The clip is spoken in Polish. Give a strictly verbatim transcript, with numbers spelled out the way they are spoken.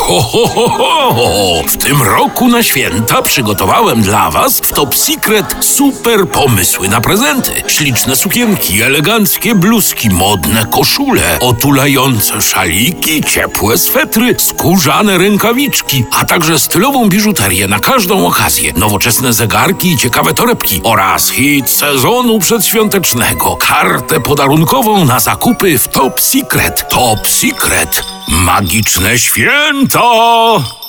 Ho, ho, ho, ho. W tym roku na święta przygotowałem dla was w Top Secret super pomysły na prezenty. Śliczne sukienki, eleganckie bluzki, modne koszule, otulające szaliki, ciepłe swetry, skórzane rękawiczki, a także stylową biżuterię na każdą okazję, nowoczesne zegarki i ciekawe torebki oraz hit sezonu przedświątecznego, kartę podarunkową na zakupy w Top Secret. Top Secret. Magiczne święta!